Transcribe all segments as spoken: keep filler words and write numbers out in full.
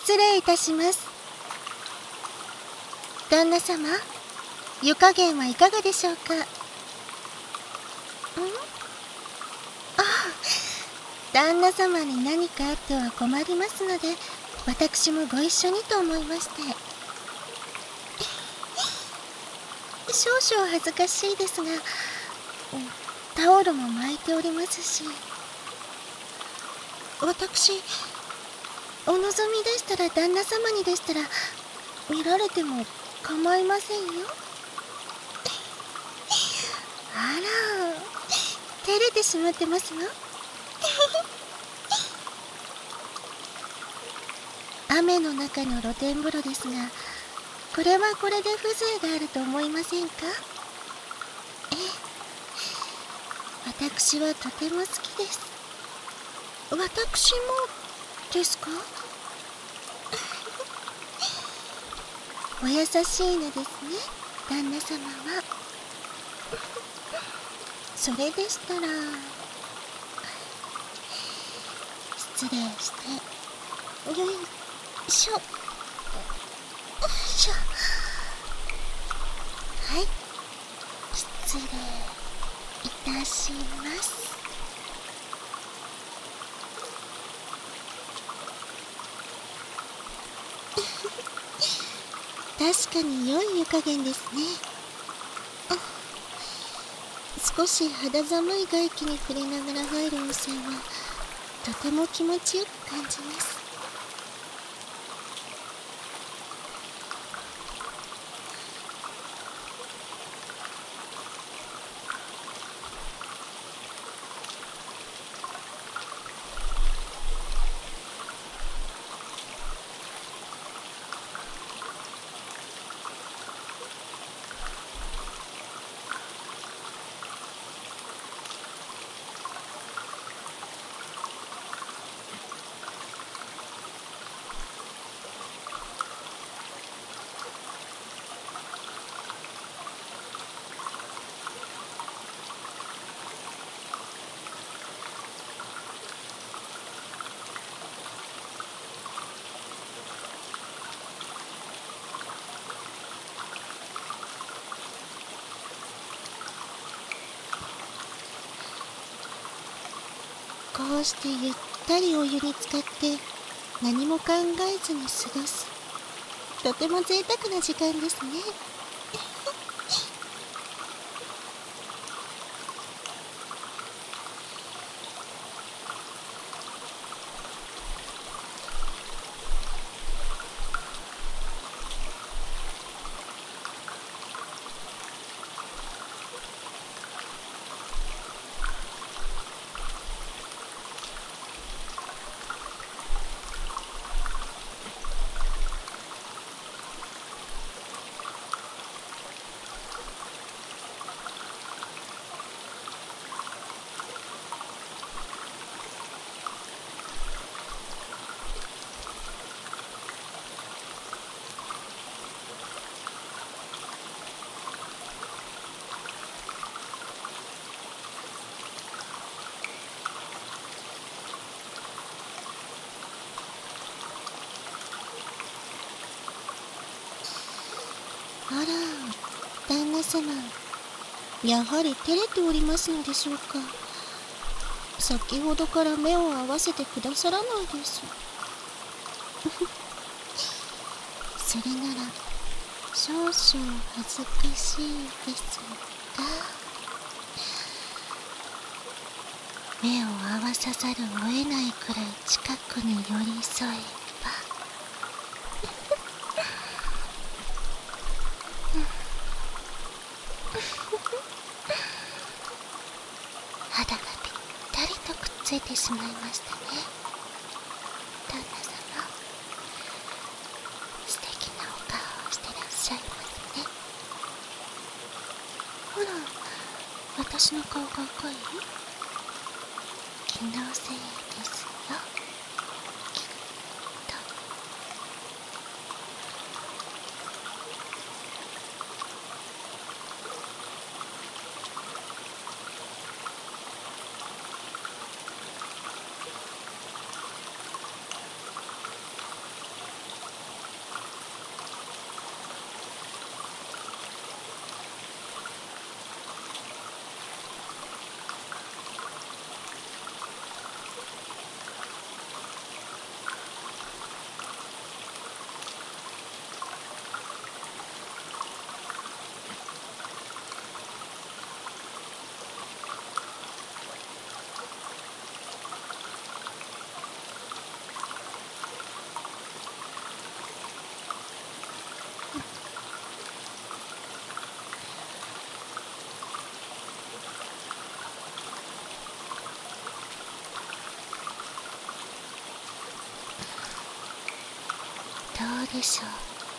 失礼いたします。旦那様、湯加減はいかがでしょうか。ん？ああ、旦那様に何かあっては困りますので、私もご一緒にと思いまして。少々恥ずかしいですが、タオルも巻いておりますし。私、お望みでしたら旦那様にでしたら見られても構いませんよ。あら、照れてしまってますの。雨の中の露天風呂ですが、これはこれで風情があると思いませんか。ええ、私はとても好きです。私もですか。お優しいのですね、旦那様は。それでしたら失礼して。よいしょ、よいしょ。はい、失礼いたします。確かに良い湯加減ですね。少し肌寒い外気に触れながら入る温泉はとても気持ちよく感じます。こうしてゆったりお湯に浸かって何も考えずに過ごす、とても贅沢な時間ですね。あら、旦那様、やはり照れておりますのでしょうか。先ほどから目を合わせてくださらないです。それなら少々恥ずかしいですが、目を合わさざるを得ないくらい近くに寄り添えば。肌がぴったりとくっついてしまいましたね、旦那様。素敵なお顔をしてらっしゃいますね。ほら、私の顔が赤い？気のせいですよ、きっと。 うでしょう。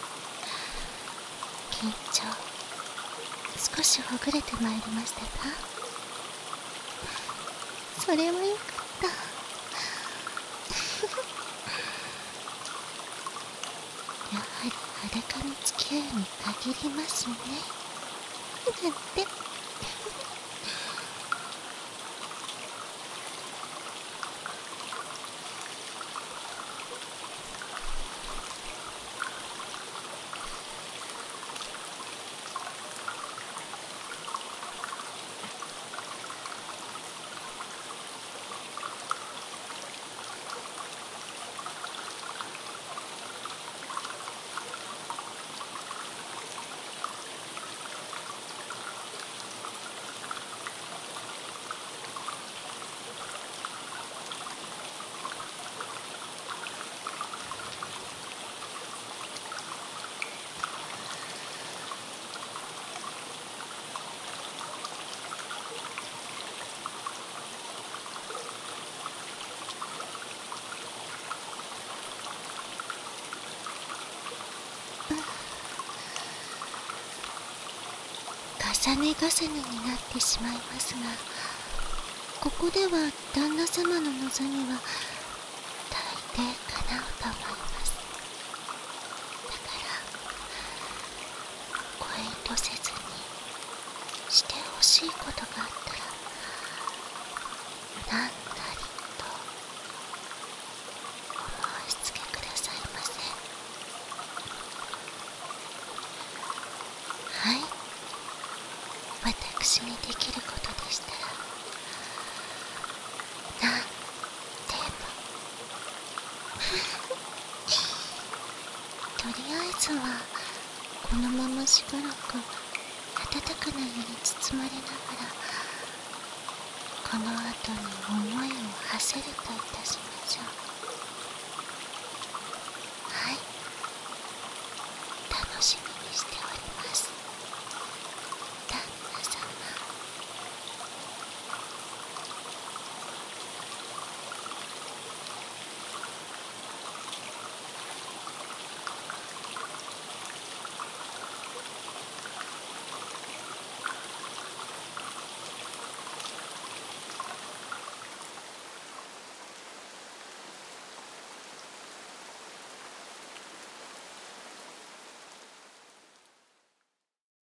緊張少しほぐれてまいりましたか？それはよかった。やはり裸の付き合いに限りますね。なんて重ね重ねになってしまいますが、ここでは旦那様の望みは大抵叶うと思います。だからご遠慮せずにしてほしいことがあったら何なりとお申し付けくださいませ。はい、私にできることでしたら何でもとりあえずはこのまましばらく暖かな湯に包まれながらこの後に思いを馳せるといたします。